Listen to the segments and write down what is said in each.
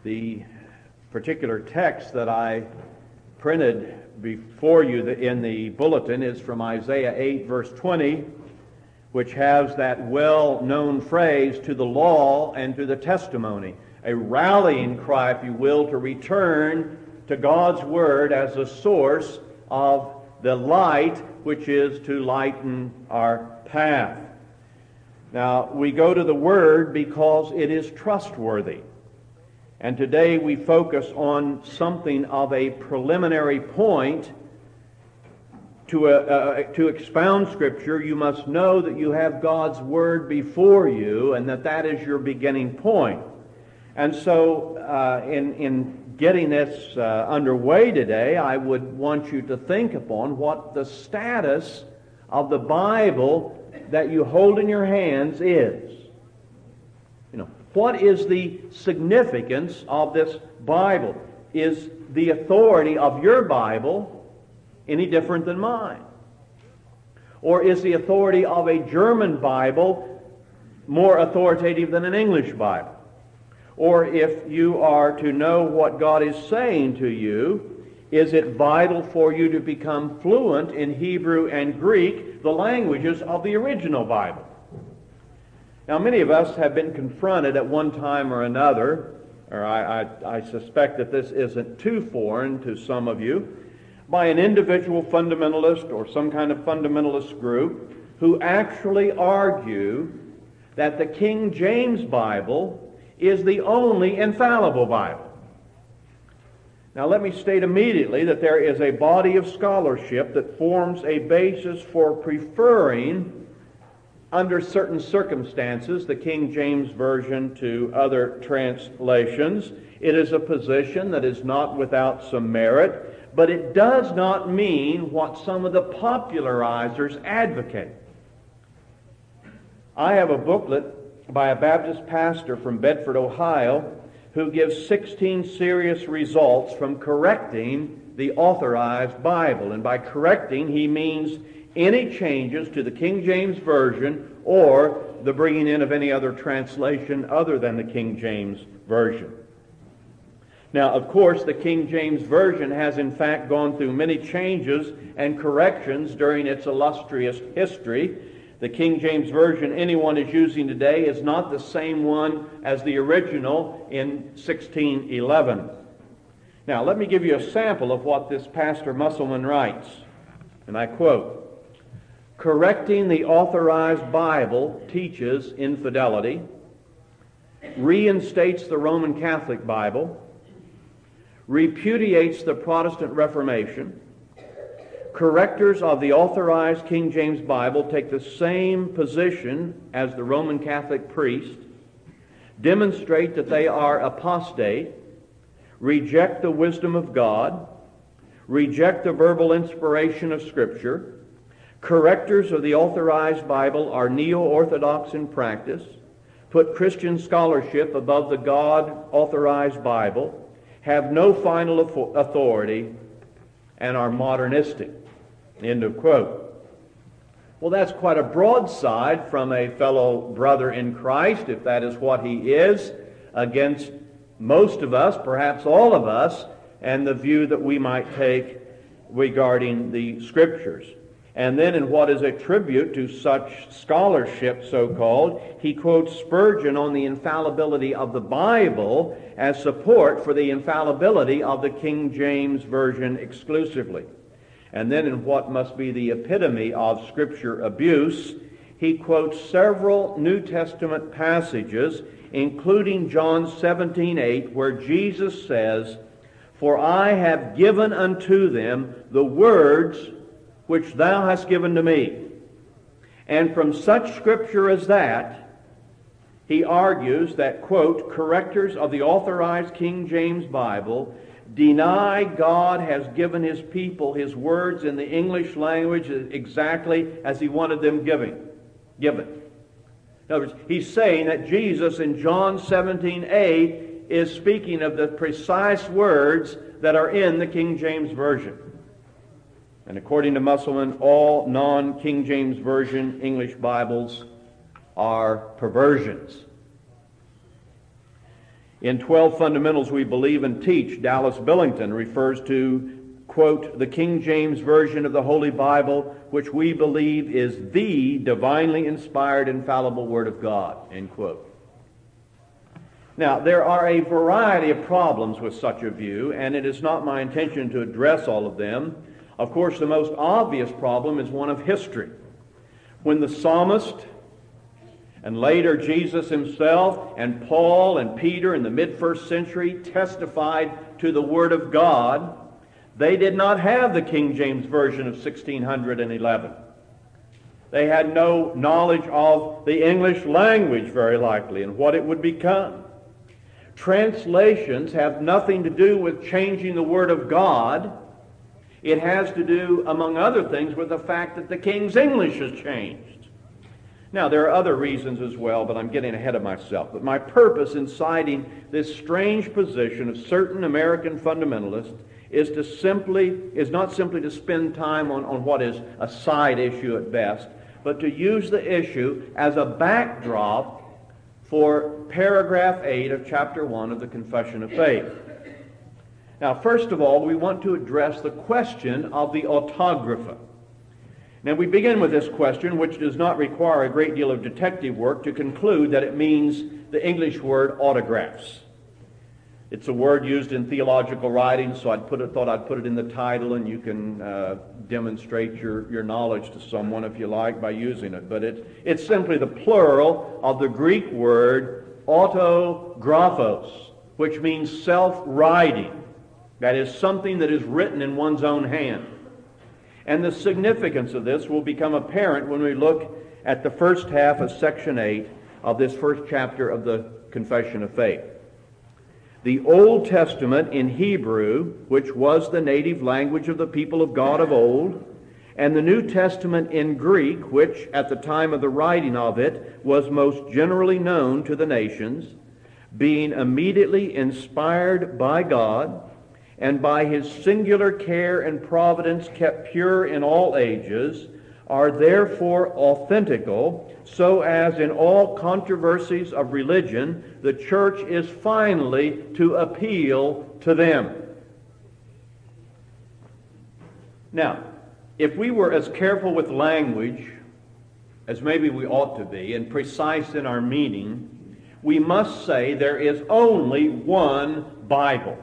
The particular text that I printed before you in the bulletin is from Isaiah 8, verse 20, which has that well-known phrase, to the law and to the testimony, a rallying cry, if you will, to return to God's Word as a source of the light, which is to lighten our path. Now, we go to the Word because it is trustworthy. And today we focus on something of a preliminary point. To expound Scripture, you must know that you have God's Word before you and that is your beginning point. And so in getting this underway today, I would want you to think upon what the status of the Bible that you hold in your hands is. What is the significance of this Bible? Is the authority of your Bible any different than mine? Or is the authority of a German Bible more authoritative than an English Bible? Or if you are to know what God is saying to you, is it vital for you to become fluent in Hebrew and Greek, the languages of the original Bible? Now, many of us have been confronted at one time or another, or I suspect that this isn't too foreign to some of you, by an individual fundamentalist or some kind of fundamentalist group who actually argue that the King James Bible is the only infallible Bible. Now, let me state immediately that there is a body of scholarship that forms a basis for preferring, under certain circumstances, the King James Version to other translations. It is a position that is not without some merit, but it does not mean what some of the popularizers advocate. I have a booklet by a Baptist pastor from Bedford, Ohio, who gives 16 serious results from correcting the Authorized Bible. And by correcting, he means any changes to the King James Version or the bringing in of any other translation other than the King James Version. Now, of course, the King James Version has in fact gone through many changes and corrections during its illustrious history. The King James Version anyone is using today is not the same one as the original in 1611. Now, let me give you a sample of what this Pastor Musselman writes, and I quote, "Correcting the Authorized Bible teaches infidelity, reinstates the Roman Catholic Bible, repudiates the Protestant Reformation. Correctors of the Authorized King James Bible take the same position as the Roman Catholic priest, demonstrate that they are apostate, reject the wisdom of God, reject the verbal inspiration of Scripture. Correctors of the Authorized Bible are neo-orthodox in practice, put Christian scholarship above the God-authorized Bible, have no final authority, and are modernistic." End of quote. Well, that's quite a broadside from a fellow brother in Christ, if that is what he is, against most of us, perhaps all of us, and the view that we might take regarding the Scriptures. And then in what is a tribute to such scholarship, so-called, he quotes Spurgeon on the infallibility of the Bible as support for the infallibility of the King James Version exclusively. And then in what must be the epitome of Scripture abuse, he quotes several New Testament passages, including John 17:8, where Jesus says, "For I have given unto them the words which thou hast given to me." And from such Scripture as that, he argues that, quote, correctors of the Authorized King James Bible deny God has given His people His words in the English language exactly as He wanted them given. In other words, he's saying that Jesus in John 17:8 is speaking of the precise words that are in the King James Version. And according to Musselman, all non-King James Version English Bibles are perversions. In 12 Fundamentals We Believe and Teach, Dallas Billington refers to, quote, the King James Version of the Holy Bible, which we believe is the divinely inspired, infallible Word of God, end quote. Now, there are a variety of problems with such a view, and it is not my intention to address all of them. Of course, the most obvious problem is one of history. When the psalmist, and later Jesus himself, and Paul and Peter in the mid-first century testified to the Word of God, they did not have the King James Version of 1611. They had no knowledge of the English language, very likely, and what it would become. Translations have nothing to do with changing the Word of God. It has to do, among other things, with the fact that the King's English has changed. Now, there are other reasons as well, but I'm getting ahead of myself. But my purpose in citing this strange position of certain American fundamentalists is not simply to spend time on what is a side issue at best, but to use the issue as a backdrop for paragraph 8 of chapter 1 of the Confession of Faith. Now, first of all, we want to address the question of the autographa. Now, we begin with this question, which does not require a great deal of detective work to conclude that it means the English word autographs. It's a word used in theological writings, so thought I'd put it in the title, and you can demonstrate your knowledge to someone, if you like, by using it. But it's simply the plural of the Greek word autographos, which means self-writing. That is, something that is written in one's own hand. And the significance of this will become apparent when we look at the first half of section 8 of this first chapter of the Confession of Faith. The Old Testament in Hebrew, which was the native language of the people of God of old, and the New Testament in Greek, which at the time of the writing of it was most generally known to the nations, being immediately inspired by God, and by His singular care and providence kept pure in all ages, are therefore authentical, so as in all controversies of religion, the church is finally to appeal to them. Now, if we were as careful with language as maybe we ought to be, and precise in our meaning, we must say there is only one Bible.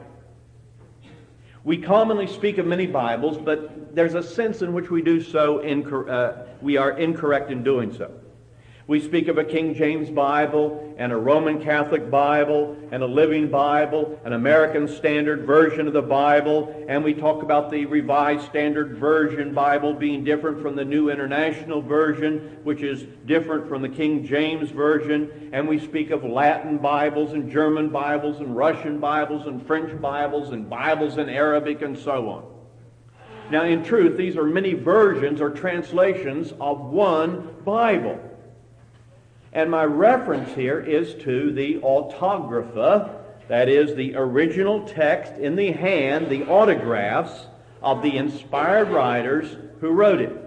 We commonly speak of many Bibles, but there's a sense in which we do so, we are incorrect in doing so. We speak of a King James Bible and a Roman Catholic Bible and a Living Bible, an American Standard Version of the Bible, and we talk about the Revised Standard Version Bible being different from the New International Version, which is different from the King James Version, and we speak of Latin Bibles and German Bibles and Russian Bibles and French Bibles and Bibles in Arabic and so on. Now, in truth, these are many versions or translations of one Bible. And my reference here is to the autographa, that is, the original text in the hand, the autographs of the inspired writers who wrote it.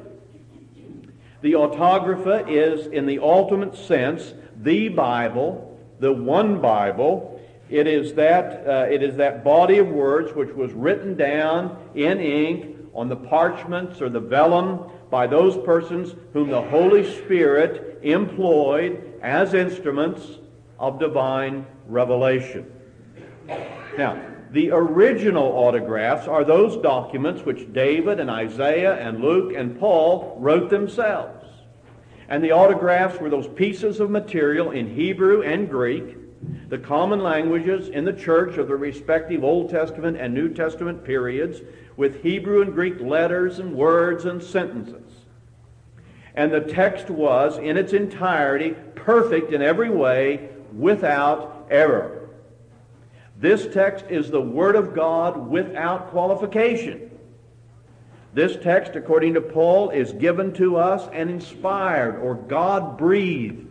The autographa is, in the ultimate sense, the Bible, the one Bible. It is that body of words which was written down in ink on the parchments or the vellum by those persons whom the Holy Spirit employed as instruments of divine revelation. Now, the original autographs are those documents which David and Isaiah and Luke and Paul wrote themselves. And the autographs were those pieces of material in Hebrew and Greek, the common languages in the church of the respective Old Testament and New Testament periods, with Hebrew and Greek letters and words and sentences. And the text was, in its entirety, perfect in every way, without error. This text is the Word of God without qualification. This text, according to Paul, is given to us and inspired, or God-breathed.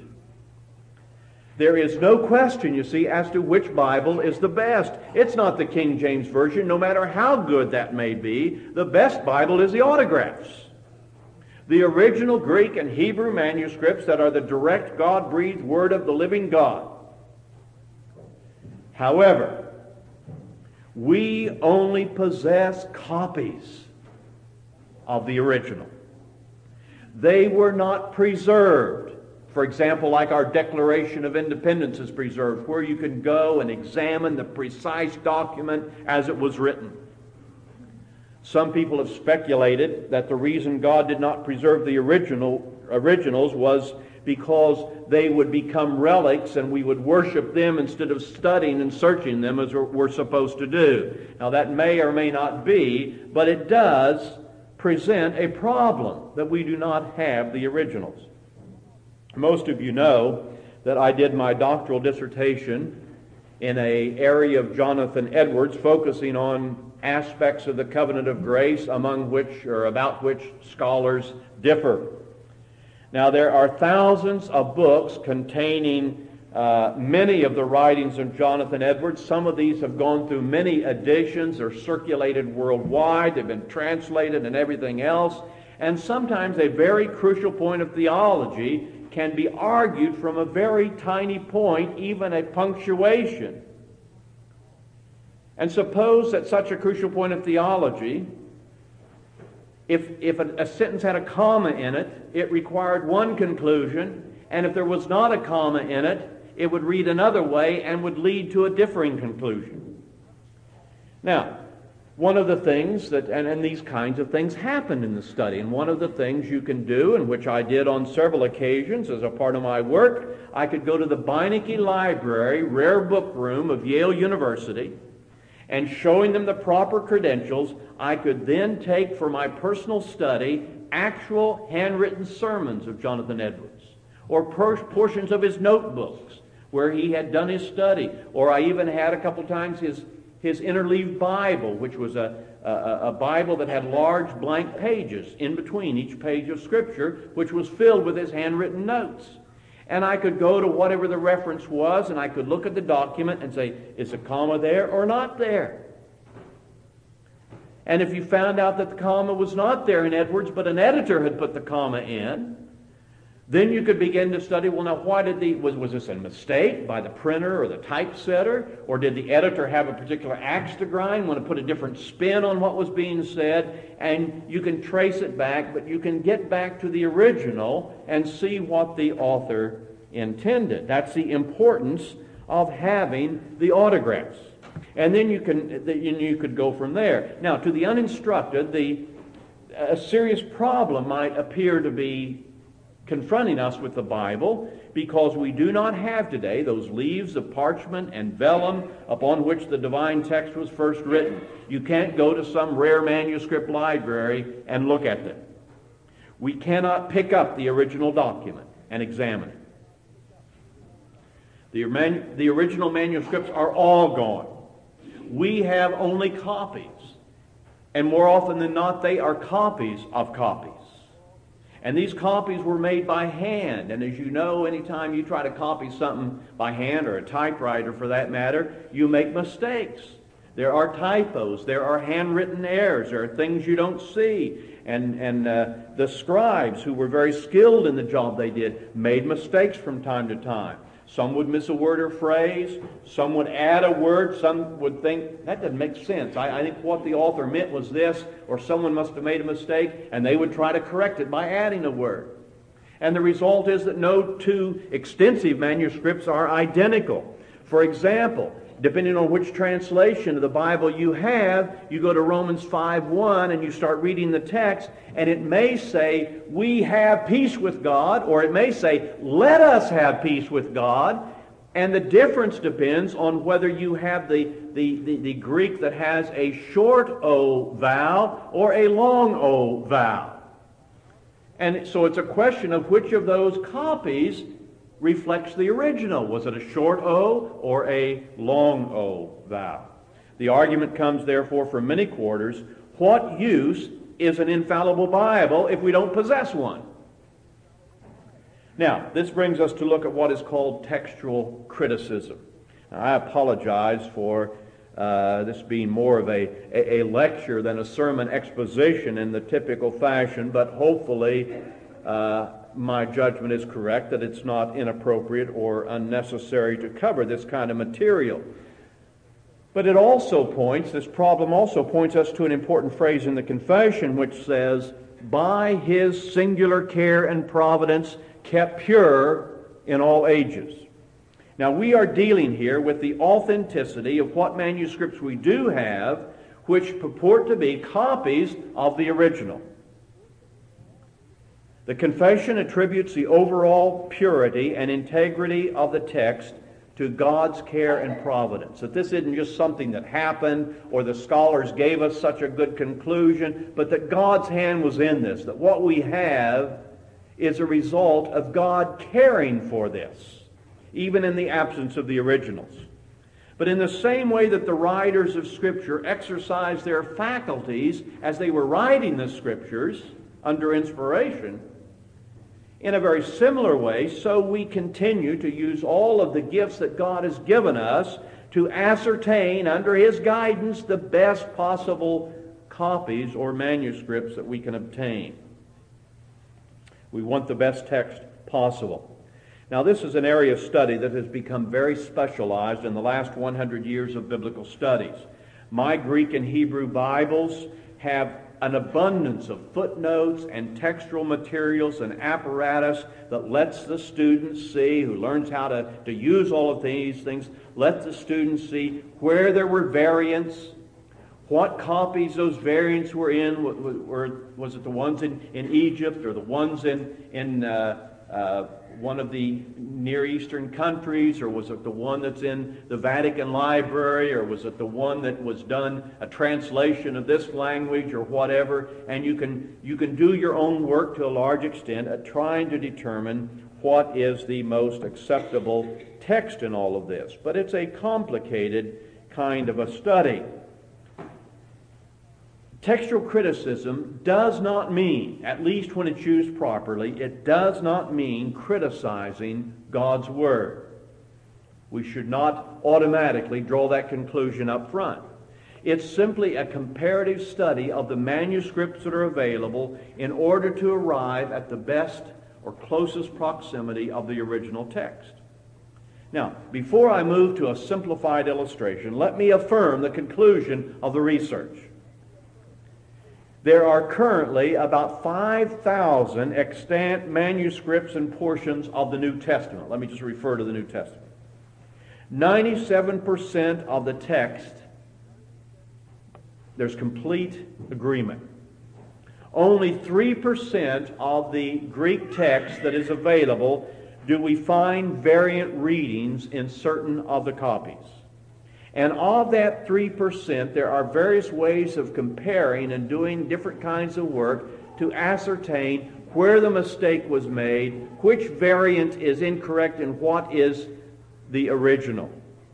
There is no question, you see, as to which Bible is the best. It's not the King James Version, no matter how good that may be. The best Bible is the autographs. The original Greek and Hebrew manuscripts that are the direct God-breathed Word of the living God. However, we only possess copies of the original. They were not preserved. For example, like our Declaration of Independence is preserved, where you can go and examine the precise document as it was written. Some people have speculated that the reason God did not preserve the originals was because they would become relics and we would worship them instead of studying and searching them as we're supposed to do. Now that may or may not be, but it does present a problem that we do not have the originals. Most of you know that I did my doctoral dissertation in an area of Jonathan Edwards, focusing on aspects of the covenant of grace among which or about which scholars differ. Now there are thousands of books containing many of the writings of Jonathan Edwards. Some of these have gone through many editions or circulated worldwide. They've been translated and everything else. And sometimes a very crucial point of theology can be argued from a very tiny point, even a punctuation. And suppose that such a crucial point of theology, if a sentence had a comma in it, it required one conclusion, and if there was not a comma in it, it would read another way and would lead to a differing conclusion. Now, one of the things that, and these kinds of things happen in the study, and one of the things you can do, and which I did on several occasions as a part of my work, I could go to the Beinecke Library, rare book room of Yale University, and showing them the proper credentials, I could then take for my personal study actual handwritten sermons of Jonathan Edwards, or portions of his notebooks where he had done his study, or I even had a couple times his interleaved Bible, which was a Bible that had large blank pages in between each page of Scripture, which was filled with his handwritten notes. And I could go to whatever the reference was, and I could look at the document and say, is a comma there or not there? And if you found out that the comma was not there in Edwards, but an editor had put the comma in, then you could begin to study, well, now, why did was this a mistake by the printer or the typesetter? Or did the editor have a particular axe to grind, want to put a different spin on what was being said? And you can trace it back, but you can get back to the original and see what the author intended. That's the importance of having the autographs. And then you could go from there. Now, to the uninstructed, a serious problem might appear to be confronting us with the Bible, because we do not have today those leaves of parchment and vellum upon which the divine text was first written. You can't go to some rare manuscript library and look at them. We cannot pick up the original document and examine it. The original manuscripts are all gone. We have only copies, and more often than not, they are copies of copies. And these copies were made by hand. And as you know, anytime you try to copy something by hand, or a typewriter for that matter, you make mistakes. There are typos. There are handwritten errors. There are things you don't see. And the scribes, who were very skilled in the job they did, made mistakes from time to time. Some would miss a word or phrase. Some would add a word. Some would think, that doesn't make sense. I think what the author meant was this, or someone must have made a mistake, and they would try to correct it by adding a word. And the result is that no two extensive manuscripts are identical. For example, depending on which translation of the Bible you have, you go to Romans 5:1 and you start reading the text, and it may say, we have peace with God, or it may say, let us have peace with God. And the difference depends on whether you have the Greek that has a short O vowel or a long O vowel. And so it's a question of which of those copies reflects the original. Was it a short O or a long O vowel? The argument comes, therefore, from many quarters. What use is an infallible Bible if we don't possess one? Now, this brings us to look at what is called textual criticism. Now, I apologize for this being more of a lecture than a sermon exposition in the typical fashion, but hopefully my judgment is correct that it's not inappropriate or unnecessary to cover this kind of material. But it also points, this problem also points us to an important phrase in the confession which says, by His singular care and providence kept pure in all ages. Now we are dealing here with the authenticity of what manuscripts we do have, which purport to be copies of the original. The confession attributes the overall purity and integrity of the text to God's care and providence. That this isn't just something that happened or the scholars gave us such a good conclusion, but that God's hand was in this. That what we have is a result of God caring for this, even in the absence of the originals. But in the same way that the writers of Scripture exercised their faculties as they were writing the Scriptures under inspiration, in a very similar way, so we continue to use all of the gifts that God has given us to ascertain, under His guidance, the best possible copies or manuscripts that we can obtain. We want the best text possible. Now, this is an area of study that has become very specialized in the last 100 years of biblical studies. My Greek and Hebrew Bibles have an abundance of footnotes and textual materials and apparatus that lets the student see, who learns how to use all of these things, let the student see where there were variants, what copies those variants were in. Was it the ones in Egypt or the ones in one of the Near Eastern countries, or was it the one that's in the Vatican Library, or was it the one that was done, a translation of this language or whatever? And you can do your own work to a large extent at trying to determine what is the most acceptable text in all of this. But it's a complicated kind of a study. Textual criticism does not mean, at least when it's used properly, it does not mean criticizing God's Word. We should not automatically draw that conclusion up front. It's simply a comparative study of the manuscripts that are available in order to arrive at the best or closest proximity of the original text. Now, before I move to a simplified illustration, let me affirm the conclusion of the research. There are currently about 5,000 extant manuscripts and portions of the New Testament. Let me just refer to the New Testament. 97% of the text, there's complete agreement. Only 3% of the Greek text that is available do we find variant readings in certain of the copies. And of that 3%, there are various ways of comparing and doing different kinds of work to ascertain where the mistake was made, which variant is incorrect, and what is the original.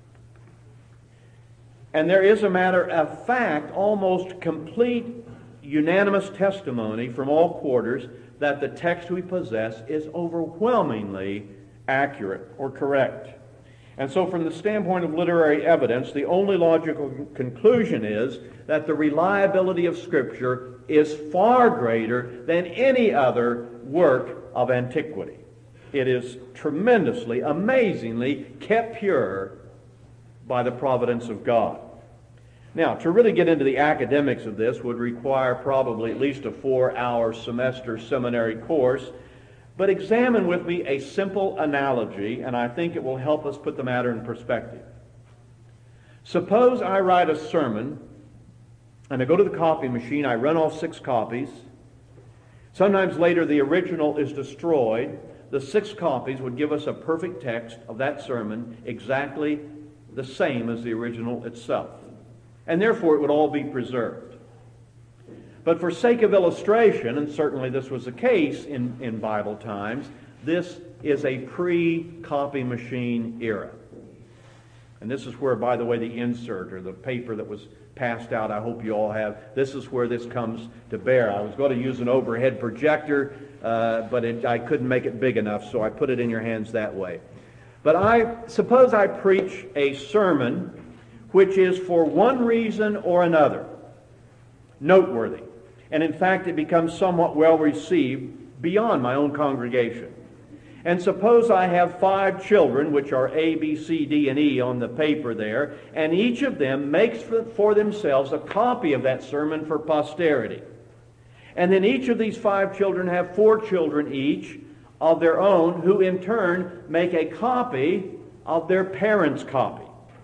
And there is, a matter of fact, almost complete unanimous testimony from all quarters that the text we possess is overwhelmingly accurate or correct. And so from the standpoint of literary evidence, the only logical conclusion is that the reliability of Scripture is far greater than any other work of antiquity. It is tremendously, amazingly kept pure by the providence of God. Now, to really get into the academics of this would require probably at least a 4-hour semester seminary course. But examine with me a simple analogy, and I think it will help us put the matter in perspective. Suppose I write a sermon, and I go to the copy machine, I run off 6 copies. Sometimes later the original is destroyed. The 6 copies would give us a perfect text of that sermon, exactly the same as the original itself. And therefore it would all be preserved. But for sake of illustration, and certainly this was the case in Bible times, this is a pre-copy machine era. And this is where, by the way, the insert or the paper that was passed out, I hope you all have, this is where this comes to bear. I was going to use an overhead projector, but I couldn't make it big enough, so I put it in your hands that way. But suppose I preach a sermon which is, for one reason or another, noteworthy. And in fact, it becomes somewhat well received beyond my own congregation. And suppose I have 5 children, which are A, B, C, D, and E on the paper there, and each of them makes for themselves a copy of that sermon for posterity. And then each of these 5 children have 4 children each of their own, who in turn make a copy of their parents' copy.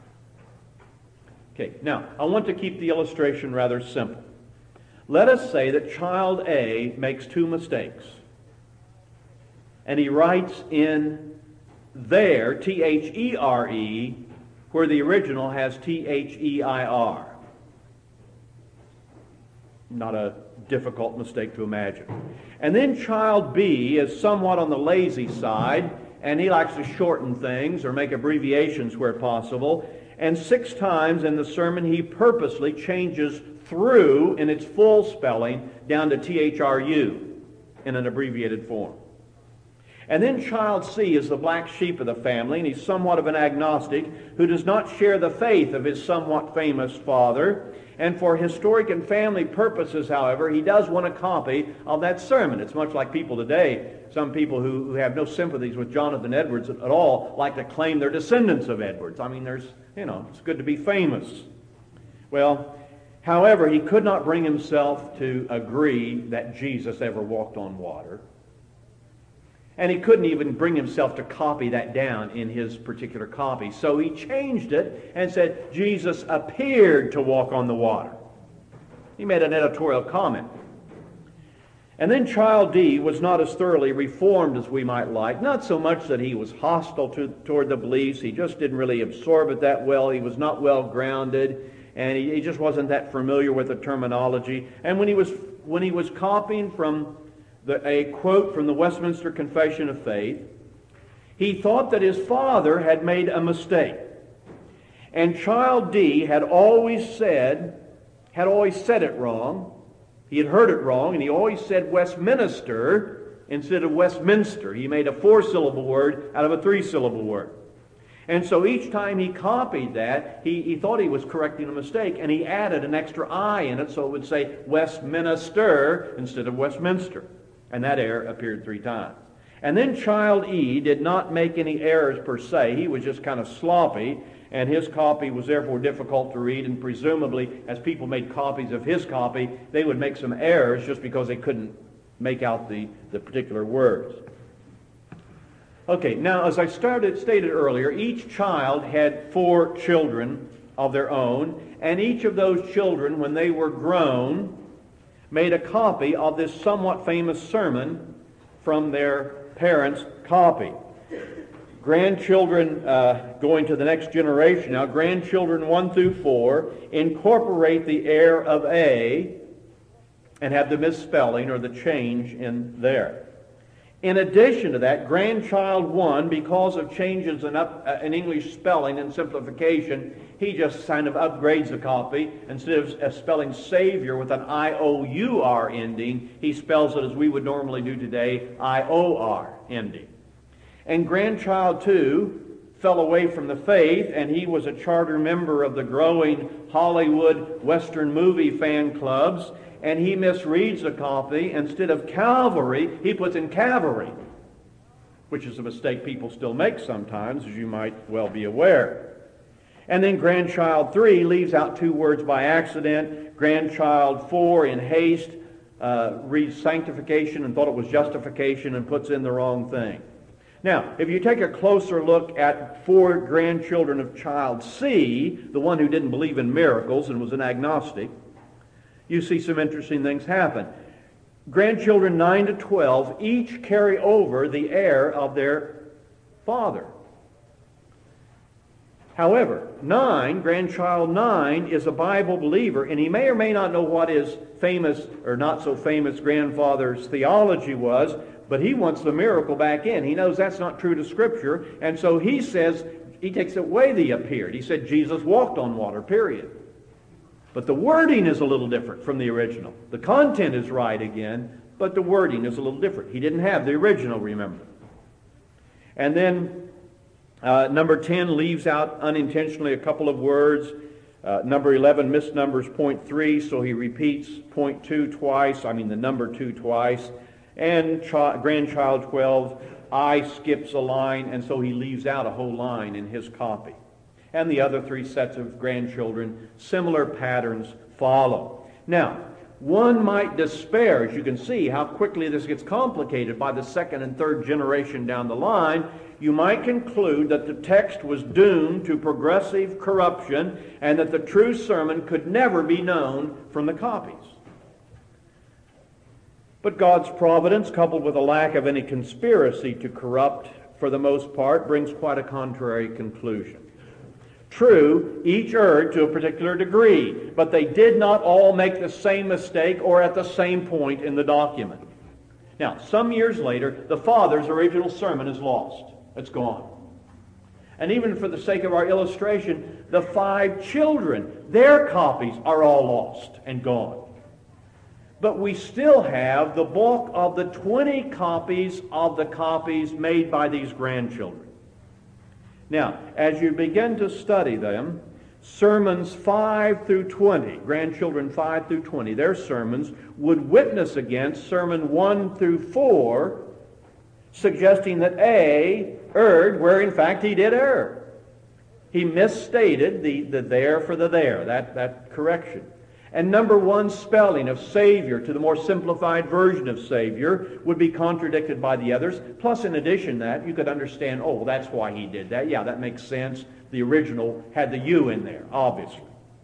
Okay, now, I want to keep the illustration rather simple. Let us say that child A makes 2 mistakes. And he writes in there, T-H-E-R-E, where the original has T-H-E-I-R. Not a difficult mistake to imagine. And then child B is somewhat on the lazy side, and he likes to shorten things or make abbreviations where possible. And 6 times in the sermon he purposely changes through in its full spelling down to T-H-R-U in an abbreviated form. And then child C is the black sheep of the family, and he's somewhat of an agnostic who does not share the faith of his somewhat famous father. And for historic and family purposes, however, he does want a copy of that sermon. It's much like people today. Some people who have no sympathies with Jonathan Edwards at all like to claim they're descendants of Edwards. I mean, it's good to be famous. Well, however, he could not bring himself to agree that Jesus ever walked on water. And he couldn't even bring himself to copy that down in his particular copy. So he changed it and said, Jesus appeared to walk on the water. He made an editorial comment. And then child D was not as thoroughly reformed as we might like. Not so much that he was hostile toward the beliefs. He just didn't really absorb it that well. He was not well grounded. And he just wasn't that familiar with the terminology. And when he was copying from a quote from the Westminster Confession of Faith, he thought that his father had made a mistake. And child D had always said it wrong. He had heard it wrong, and he always said Westminster instead of Westminster. He made a 4-syllable word out of a 3-syllable word. And so each time he copied that, he thought he was correcting a mistake, and he added an extra I in it, so it would say Westminster instead of Westminster. And that error appeared 3 times. And then child E did not make any errors per se. He was just kind of sloppy, and his copy was therefore difficult to read, and presumably, as people made copies of his copy, they would make some errors just because they couldn't make out the particular words. Okay, now as I stated earlier, each child had 4 children of their own, and each of those children, when they were grown, made a copy of this somewhat famous sermon from their parents' copy. Grandchildren, going to the next generation now, grandchildren 1 through 4 incorporate the error of A and have the misspelling or the change in there. In addition to that, grandchild 1, because of changes in English spelling and simplification, he just kind of upgrades the copy. Instead of spelling Savior with an I-O-U-R ending, he spells it as we would normally do today, I-O-R ending. And grandchild 2 fell away from the faith, and he was a charter member of the growing Hollywood Western movie fan clubs, and he misreads the copy. Instead of Calvary, he puts in Cavalry, which is a mistake people still make sometimes, as you might well be aware. And then grandchild 3 leaves out 2 words by accident. Grandchild 4, in haste, reads sanctification and thought it was justification and puts in the wrong thing. Now, if you take a closer look at 4 grandchildren of child C, the one who didn't believe in miracles and was an agnostic, you see some interesting things happen. Grandchildren 9 to 12 each carry over the error of their father. However, grandchild 9 is a Bible believer, and he may or may not know what his famous or not so famous grandfather's theology was, but he wants the miracle back in. He knows that's not true to Scripture, and so he takes away the appeared. He said Jesus walked on water, period. But the wording is a little different from the original. The content is right again, but the wording is a little different. He didn't have the original, remember. And then number 10 leaves out unintentionally a couple of words. Number 11 misnumbers point 3, so he repeats point 2 twice, the number 2 twice. And grandchild 12 I skips a line, and so he leaves out a whole line in his copy. And the other 3 sets of grandchildren, similar patterns follow. Now, one might despair, as you can see, how quickly this gets complicated by the 2nd and 3rd generation down the line. You might conclude that the text was doomed to progressive corruption and that the true sermon could never be known from the copies. But God's providence, coupled with a lack of any conspiracy to corrupt, for the most part, brings quite a contrary conclusion. True, each erred to a particular degree, but they did not all make the same mistake or at the same point in the document. Now, some years later, the father's original sermon is lost. It's gone. And even for the sake of our illustration, the 5 children, their copies are all lost and gone. But we still have the bulk of the 20 copies of the copies made by these grandchildren. Now, as you begin to study them, sermons 5 through 20, grandchildren 5 through 20, their sermons would witness against sermon 1 through 4, suggesting that A erred where in fact he did err. He misstated the there for the there, that correction. And number 1 spelling of Savior to the more simplified version of Savior would be contradicted by the others. Plus, in addition to that, you could understand, oh, well, that's why he did that. Yeah, that makes sense. The original had the U in there, obviously.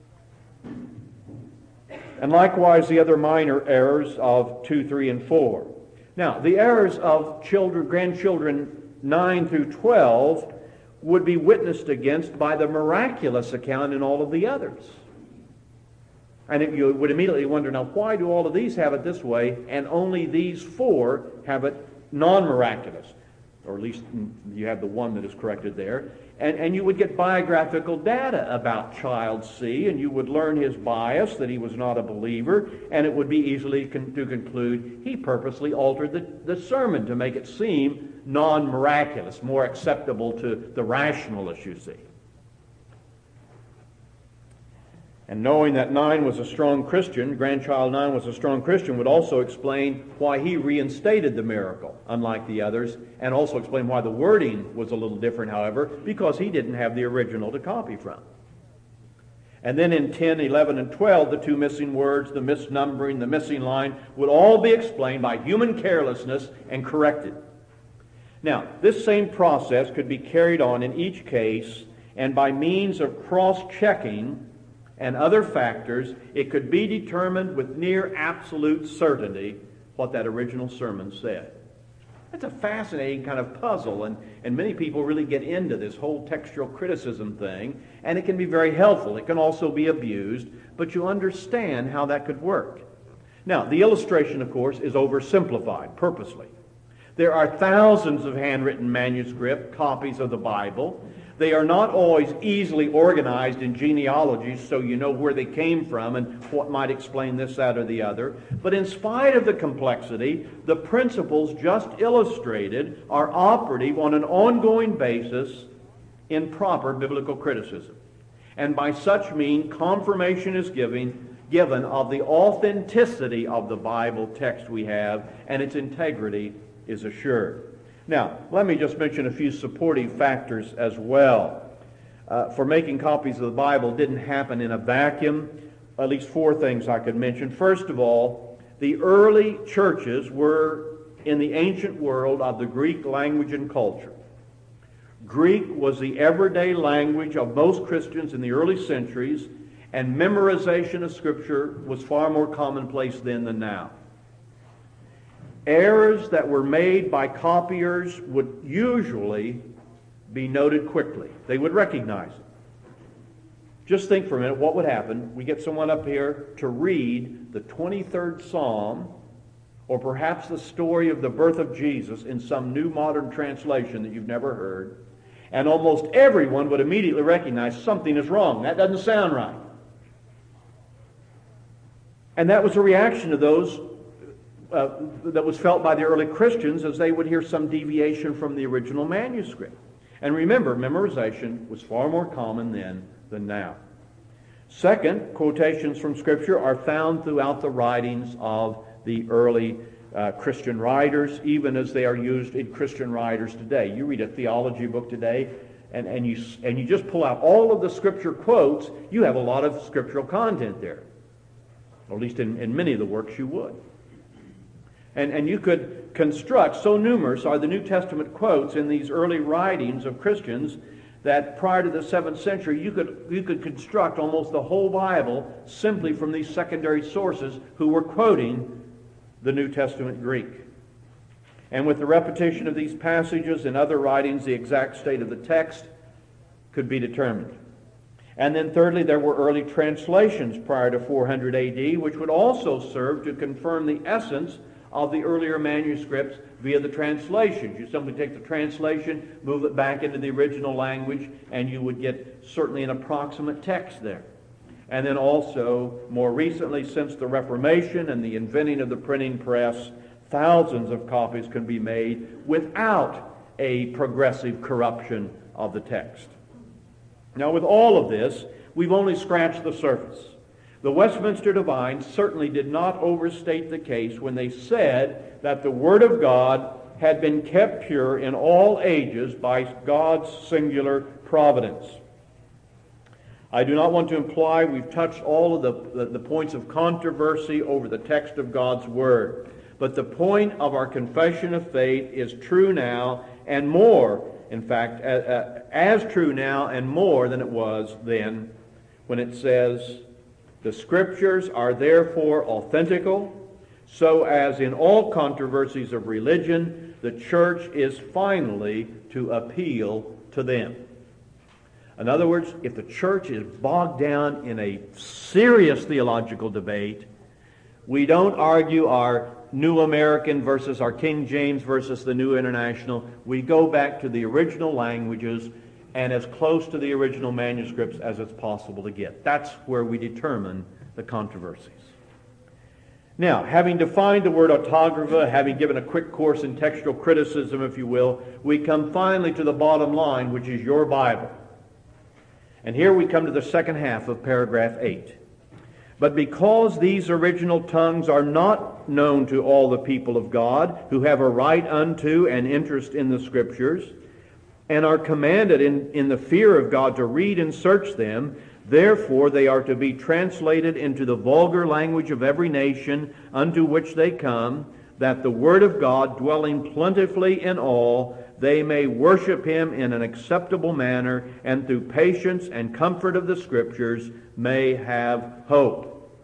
And likewise, the other minor errors of 2, 3, and 4. Now, the errors of grandchildren 9 through 12 would be witnessed against by the miraculous account in all of the others. And you would immediately wonder, now, why do all of these have it this way, and only these 4 have it non-miraculous? Or at least you have the one that is corrected there. And you would get biographical data about child C, and you would learn his bias, that he was not a believer, and it would be easily to conclude he purposely altered the sermon to make it seem non-miraculous, more acceptable to the rationalists, you see. And knowing that 9 was a strong Christian, grandchild 9 was a strong Christian, would also explain why he reinstated the miracle, unlike the others, and also explain why the wording was a little different, however, because he didn't have the original to copy from. And then in 10, 11, and 12, the 2 missing words, the misnumbering, the missing line, would all be explained by human carelessness and corrected. Now, this same process could be carried on in each case, and by means of cross-checking and other factors, it could be determined with near absolute certainty what that original sermon said. That's a fascinating kind of puzzle, and many people really get into this whole textual criticism thing, and it can be very helpful. It can also be abused, but you understand how that could work. Now, the illustration, of course, is oversimplified purposely. There are thousands of handwritten manuscript copies of the Bible. They are not always easily organized in genealogies so you know where they came from and what might explain this, that, or the other. But in spite of the complexity, the principles just illustrated are operative on an ongoing basis in proper biblical criticism. And by such means, confirmation is given of the authenticity of the Bible text we have, and its integrity is assured. Now, let me just mention a few supportive factors as well. For making copies of the Bible didn't happen in a vacuum. At least 4 things I could mention. First of all, the early churches were in the ancient world of the Greek language and culture. Greek was the everyday language of most Christians in the early centuries, and memorization of Scripture was far more commonplace then than now. Errors that were made by copiers would usually be noted quickly. They would recognize it. Just think for a minute what would happen. We get someone up here to read the 23rd Psalm, or perhaps the story of the birth of Jesus in some new modern translation that you've never heard, and almost everyone would immediately recognize something is wrong. That doesn't sound right. And that was a reaction to those that was felt by the early Christians as they would hear some deviation from the original manuscript. And remember, memorization was far more common then than now. Second, quotations from Scripture are found throughout the writings of the early Christian writers, even as they are used in Christian writers today. You read a theology book today, and you just pull out all of the Scripture quotes, you have a lot of scriptural content there. Or at least in many of the works you would. And you could construct, so numerous are the New Testament quotes in these early writings of Christians, that prior to the 7th century, you could construct almost the whole Bible simply from these secondary sources who were quoting the New Testament Greek. And with the repetition of these passages in other writings, the exact state of the text could be determined. And then thirdly, there were early translations prior to 400 AD, which would also serve to confirm the essence of the earlier manuscripts via the translations. You simply take the translation, move it back into the original language, and you would get certainly an approximate text there. And then also, more recently, since the Reformation and the inventing of the printing press, thousands of copies can be made without a progressive corruption of the text. Now, with all of this, we've only scratched the surface. The Westminster Divines certainly did not overstate the case when they said that the Word of God had been kept pure in all ages by God's singular providence. I do not want to imply we've touched all of the points of controversy over the text of God's Word. But the point of our confession of faith is true now and more, in fact, as true now and more than it was then, when it says, "The Scriptures are therefore authentical, so as in all controversies of religion, the church is finally to appeal to them." In other words, if the church is bogged down in a serious theological debate, we don't argue our New American versus our King James versus the New International. We go back to the original languages and as close to the original manuscripts as it's possible to get. That's where we determine the controversies. Now, having defined the word autographa, having given a quick course in textual criticism, if you will, we come finally to the bottom line, which is your Bible. And here we come to the second half of paragraph 8. But because these original tongues are not known to all the people of God, who have a right unto and interest in the Scriptures, and are commanded in the fear of God to read and search them, therefore they are to be translated into the vulgar language of every nation unto which they come, that the Word of God, dwelling plentifully in all, they may worship Him in an acceptable manner, and through patience and comfort of the Scriptures may have hope.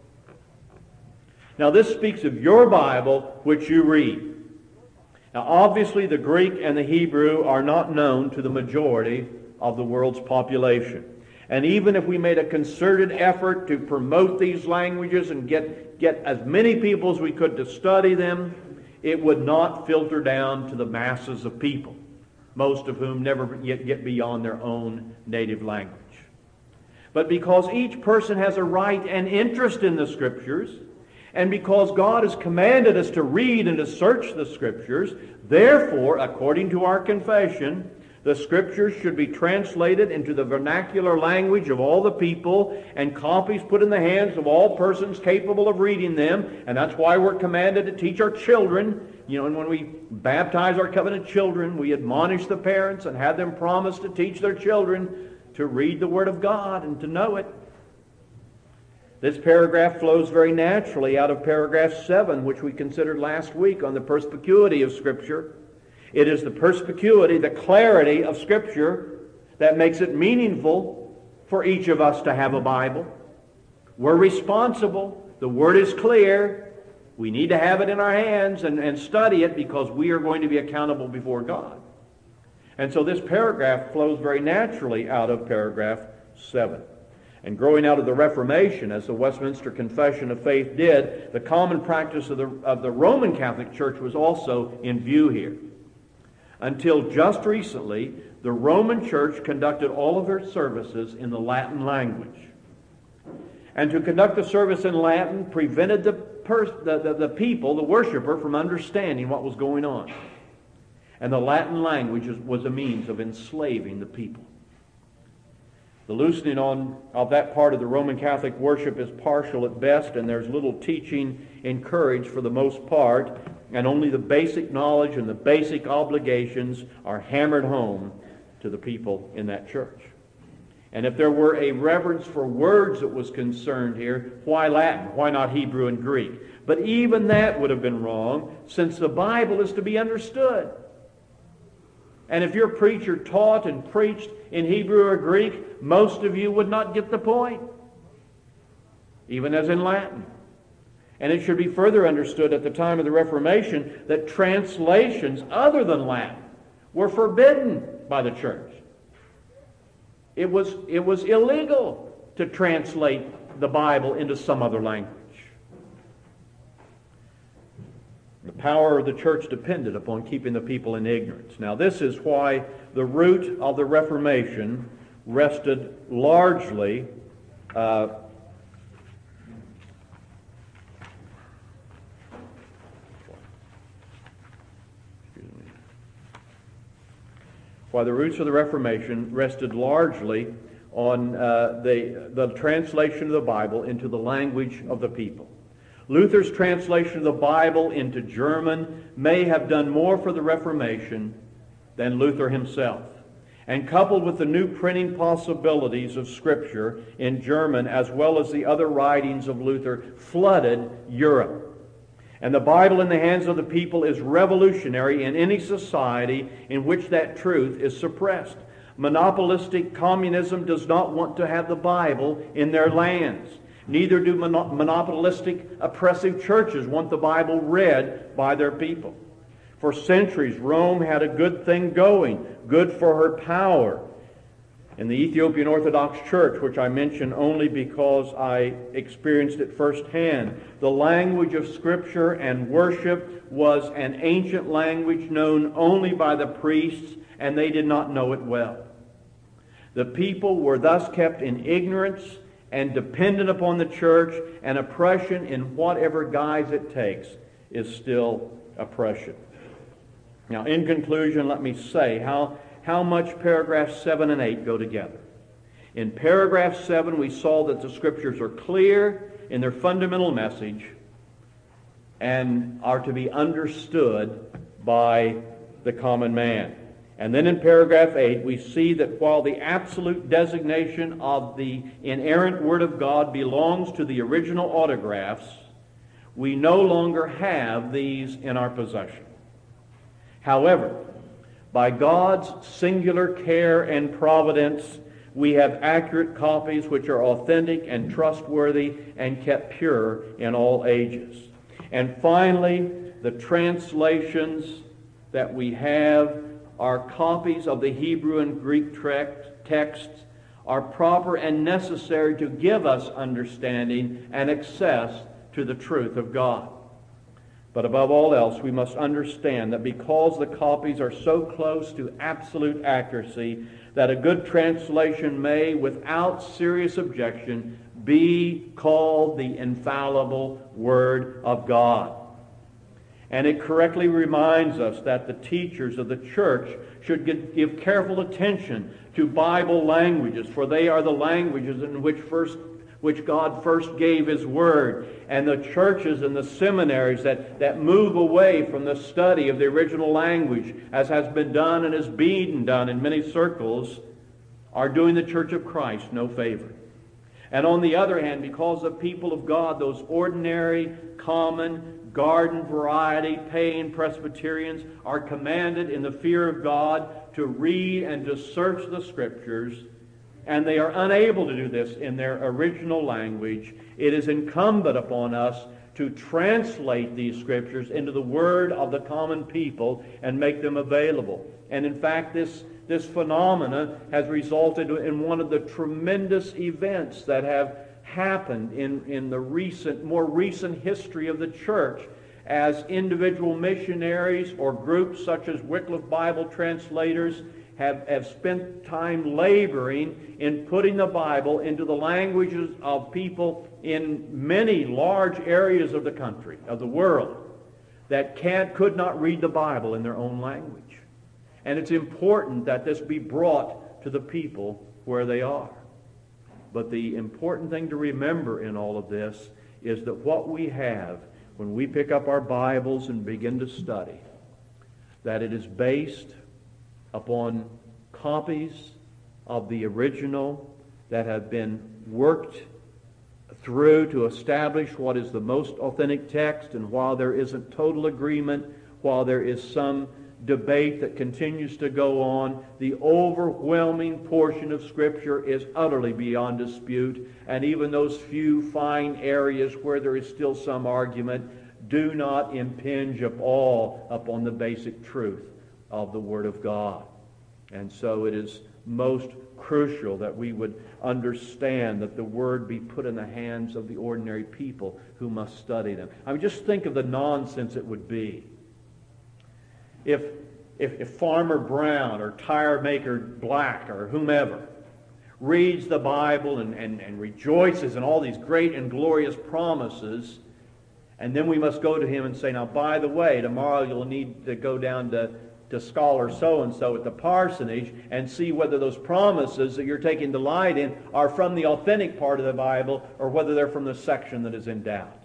Now this speaks of your Bible, which you read. Now obviously the Greek and the Hebrew are not known to the majority of the world's population. And even if we made a concerted effort to promote these languages and get as many people as we could to study them, it would not filter down to the masses of people, most of whom never yet get beyond their own native language. But because each person has a right and interest in the Scriptures, and because God has commanded us to read and to search the Scriptures, therefore, according to our confession, the Scriptures should be translated into the vernacular language of all the people, and copies put in the hands of all persons capable of reading them. And that's why we're commanded to teach our children. You know, and when we baptize our covenant children, we admonish the parents and have them promise to teach their children to read the Word of God and to know it. This paragraph flows very naturally out of paragraph 7, which we considered last week on the perspicuity of Scripture. It is the perspicuity, the clarity of Scripture that makes it meaningful for each of us to have a Bible. We're responsible. The Word is clear. We need to have it in our hands and study it because we are going to be accountable before God. And so this paragraph flows very naturally out of paragraph 7. And growing out of the Reformation, as the Westminster Confession of Faith did, the common practice of the Roman Catholic Church was also in view here. Until just recently, the Roman Church conducted all of their services in the Latin language. And to conduct the service in Latin prevented the people, the worshiper, from understanding what was going on. And the Latin language was a means of enslaving the people. The loosening on of that part of the Roman Catholic worship is partial at best, and there's little teaching encouraged for the most part, and only the basic knowledge and the basic obligations are hammered home to the people in that church. And if there were a reverence for words that was concerned here, why Latin? Why not Hebrew and Greek? But even that would have been wrong, since the Bible is to be understood. And if your preacher taught and preached in Hebrew or Greek, most of you would not get the point, even as in Latin. And it should be further understood at the time of the Reformation that translations other than Latin were forbidden by the church. It was illegal to translate the Bible into some other language. The power of the church depended upon keeping the people in ignorance. Now, this is why the root of the Reformation rested largely on the translation of the Bible into the language of the people. Luther's translation of the Bible into German may have done more for the Reformation than Luther himself. And coupled with the new printing possibilities of Scripture in German, as well as the other writings of Luther, flooded Europe. And the Bible in the hands of the people is revolutionary in any society in which that truth is suppressed. Monopolistic communism does not want to have the Bible in their lands. Neither do monopolistic oppressive churches want the Bible read by their people. For centuries, Rome had a good thing going, good for her power. In the Ethiopian Orthodox Church, which I mention only because I experienced it firsthand, the language of Scripture and worship was an ancient language known only by the priests, and they did not know it well. The people were thus kept in ignorance and dependent upon the church, and oppression in whatever guise it takes is still oppression. Now, in conclusion, let me say how much paragraphs 7 and 8 go together. In paragraph 7, we saw that the Scriptures are clear in their fundamental message and are to be understood by the common man. And then in paragraph 8, we see that while the absolute designation of the inerrant Word of God belongs to the original autographs, we no longer have these in our possession. However, by God's singular care and providence, we have accurate copies which are authentic and trustworthy and kept pure in all ages. And finally, the translations that we have are copies of the Hebrew and Greek texts, are proper and necessary to give us understanding and access to the truth of God. But above all else, we must understand that because the copies are so close to absolute accuracy, that a good translation may, without serious objection, be called the infallible Word of God. And it correctly reminds us that the teachers of the church should give careful attention to Bible languages, for they are the languages in which God first gave His Word. And the churches and the seminaries that move away from the study of the original language, as has been done and is being done in many circles, are doing the Church of Christ no favor. And on the other hand, because the people of God, those ordinary, common, garden variety, paying Presbyterians, are commanded in the fear of God to read and to search the Scriptures, and they are unable to do this in their original language, it is incumbent upon us to translate these Scriptures into the word of the common people and make them available. And in fact, this phenomena has resulted in one of the tremendous events that have happened in the more recent history of the church, as individual missionaries or groups such as Wycliffe Bible Translators have spent time laboring in putting the Bible into the languages of people in many large areas of the country, of the world, that could not read the Bible in their own language. And it's important that this be brought to the people where they are. But the important thing to remember in all of this is that what we have when we pick up our Bibles and begin to study, that it is based upon copies of the original that have been worked through to establish what is the most authentic text. And while there isn't total agreement, while there is some debate that continues to go on, the overwhelming portion of Scripture is utterly beyond dispute. And even those few fine areas where there is still some argument do not impinge at all upon the basic truth of the Word of God. And so it is most crucial that we would understand that the Word be put in the hands of the ordinary people who must study them. I mean, just think of the nonsense it would be if Farmer Brown or Tire Maker Black or whomever reads the Bible and rejoices in all these great and glorious promises, and then we must go to him and say, now, by the way, tomorrow you'll need to go down to scholar so-and-so at the parsonage and see whether those promises that you're taking delight in are from the authentic part of the Bible or whether they're from the section that is in doubt.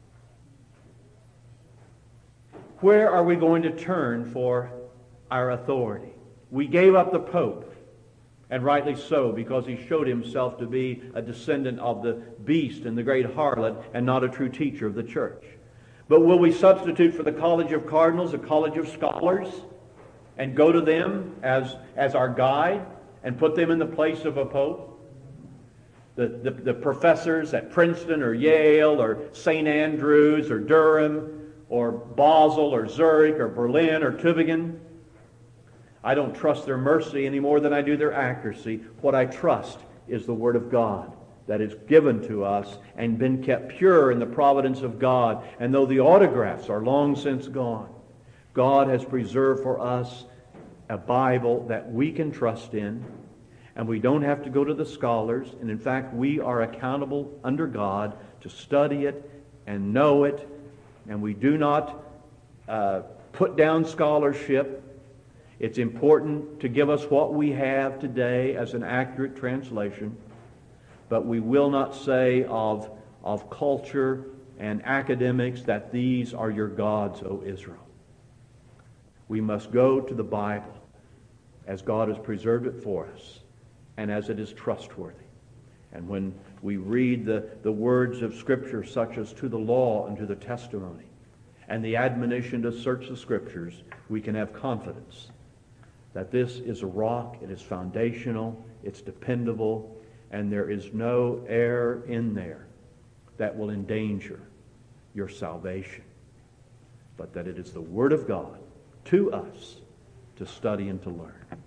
Where are we going to turn for our authority? We gave up the Pope, and rightly so, because he showed himself to be a descendant of the beast and the great harlot and not a true teacher of the church. But will we substitute for the College of Cardinals a College of Scholars and go to them as our guide and put them in the place of a Pope? The professors at Princeton or Yale or St. Andrews or Durham or Basel or Zurich or Berlin or Tübingen, I don't trust their mercy any more than I do their accuracy. What I trust is the Word of God that is given to us and been kept pure in the providence of God. And though the autographs are long since gone, God has preserved for us a Bible that we can trust in, and we don't have to go to the scholars. And in fact, we are accountable under God to study it and know it, and we do not put down scholarship. It's important to give us what we have today as an accurate translation, but we will not say of culture and academics that these are your gods, O Israel. We must go to the Bible as God has preserved it for us and as it is trustworthy. And when we read the words of Scripture, such as to the law and to the testimony, and the admonition to search the Scriptures, we can have confidence that this is a rock, it is foundational, it's dependable, and there is no error in there that will endanger your salvation, but that it is the Word of God to us to study and to learn.